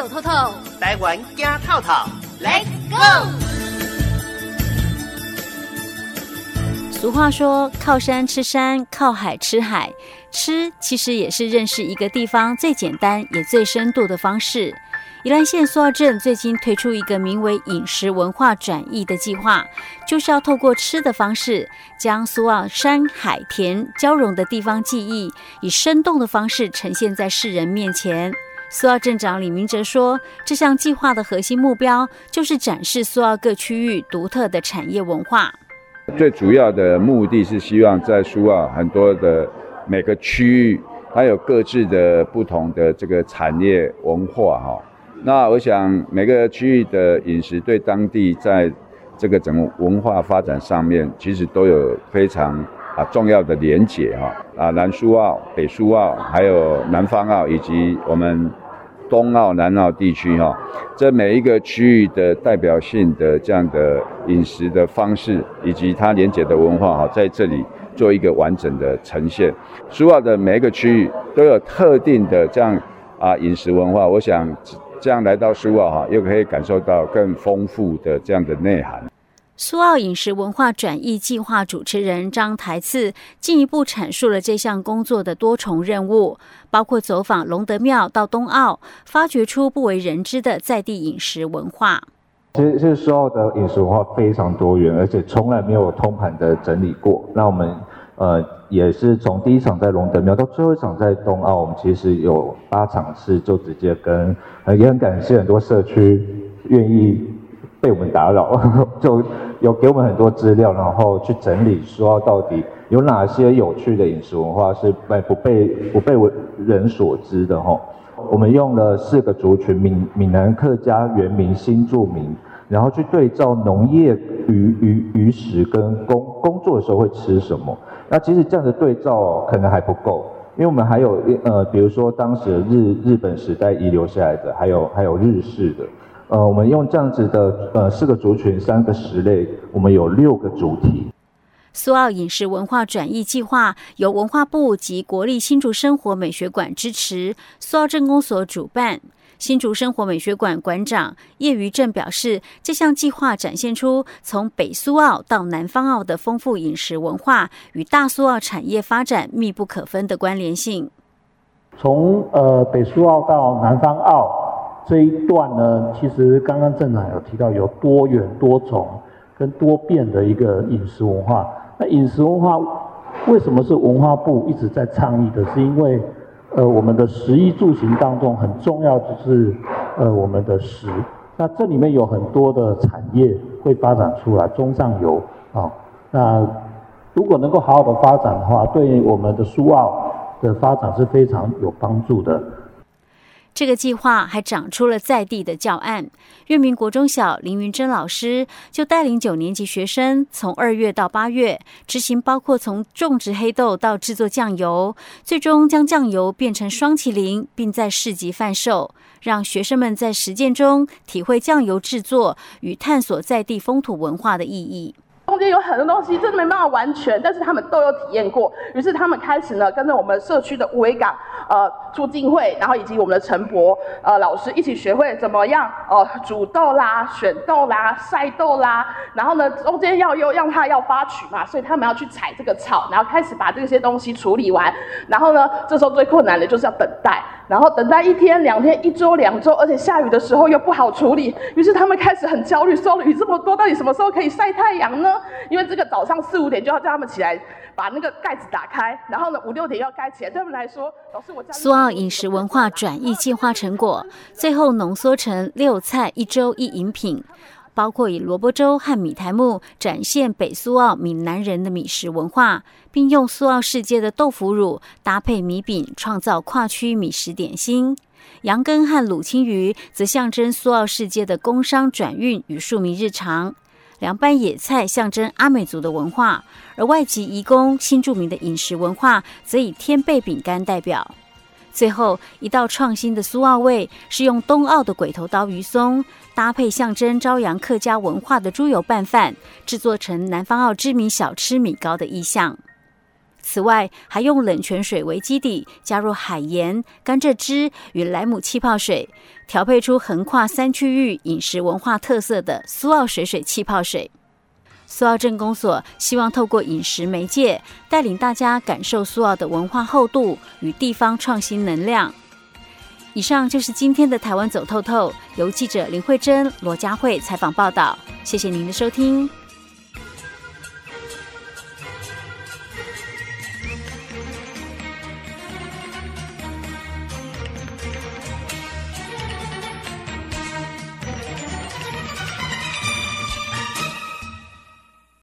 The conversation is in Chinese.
走透透， 台湾行透透 ，Let's go！ 俗话说，靠山吃山，靠海吃海。吃其实也是认识一个地方最简单也最深度的方式。宜兰县苏澳镇最近推出一个名为饮食文化转译的计划，就是要透过吃的方式，将苏澳山海田交融的地方记忆，以生动的方式呈现在世人面前。苏澳镇长李明哲说，这项计划的核心目标就是展示苏澳各区域独特的产业文化。 最主要的目的是希望在苏澳很多的每个区域，它有各自的不同的这个产业文化哈。那我想每个区域的饮食对当地在这个整个文化发展上面，其实都有非常重要的连结哈。南苏澳、北苏澳，还有南方澳以及我们东澳、南澳地区哈，这每一个区域的代表性的这样的饮食的方式，以及它连结的文化哈，在这里做一个完整的呈现。苏澳的每一个区域都有特定的这样饮食文化，我想这样来到苏澳哈，又可以感受到更丰富的这样的内涵。 苏澳饮食文化转译计划主持人张台次进一步阐述了这项工作的多重任务，包括走访龙德庙到东澳，发掘出不为人知的在地饮食文化。 其实苏澳的饮食文化非常多元，而且从来没有通盘的整理过。那我们也是从第一场在龙德庙到最后一场在东澳，我们其实有8场次就直接跟也很感谢很多社区愿意被我们打扰，就有给我们很多资料，然后去整理苏澳到底有哪些有趣的饮食文化是不被人所知的哈。我们用了4个族群，闽南客家、原民、新住民，然后去对照农业、渔食跟工作的时候会吃什么。那其实这样的对照可能还不够，因为我们还有比如说当时日本时代遗留下来的，还有日式的。我们用这样子的4个族群3个食类，我们有6个主题。 苏澳饮食文化转译计划由文化部及国立新竹生活美学馆支持，苏澳镇公所主办。新竹生活美学馆馆长叶余正表示，这项计划展现出从北苏澳到南方澳的丰富饮食文化与大苏澳产业发展密不可分的关联性。 从北苏澳到南方澳这一段呢，其实刚刚镇长有提到有多元多种跟多变的一个饮食文化。那饮食文化为什么是文化部一直在倡议的？是因为我们的食衣住行当中很重要就是我们的食。那这里面有很多的产业会发展出来，中上游那如果能够好好的发展的话，对我们的苏澳的发展是非常有帮助的。 这个计划还长出了在地的教案，岳明国中小林云珍老师就带领9年级学生从2月到8月执行，包括从种植黑豆到制作酱油，最终将酱油变成双麒麟，并在市集贩售，让学生们在实践中体会酱油制作与探索在地风土文化的意义。 中间有很多东西真的没办法完全，但是他们都有体验过，于是他们开始呢跟着我们社区的五尾港促进会，然后以及我们的陈博老师一起学会怎么样煮豆啦、选豆啦、晒豆啦，然后呢中间要让它要发曲嘛，所以他们要去采这个草，然后开始把这些东西处理完，然后呢这时候最困难的就是要等待，然后等待1天、2天、1周、2周，而且下雨的时候又不好处理，于是他们开始很焦虑，说雨这么多，到底什么时候可以晒太阳呢？因为这个早上4、5点就要叫他们起来把那个盖子打开，然后呢5、6点要盖起来，对他们来说，老师我家苏澳饮食文化转译计划成果最后浓缩成6菜1粥1饮品，包括以萝卜粥和米苔目展现北苏澳闽南人的米食文化，并用苏澳世界的豆腐乳搭配米饼，创造跨区米食点心。羊羹和卤青鱼则象征苏澳世界的工商转运与庶民日常。凉拌野菜象征阿美族的文化，而外籍移工新住民的饮食文化则以天贝饼干代表。最后一道创新的苏澳味是用东澳的鬼头刀鱼松搭配象征朝阳客家文化的猪油拌饭，制作成南方澳知名小吃米糕的意象。 此外，还用冷泉水为基底，加入海盐、甘蔗汁与莱姆气泡水，调配出横跨3区域饮食文化特色的苏澳水气泡水。苏澳镇公所希望透过饮食媒介，带领大家感受苏澳的文化厚度与地方创新能量。以上就是今天的台湾走透透，由记者林慧珍、罗佳慧采访报道。谢谢您的收听。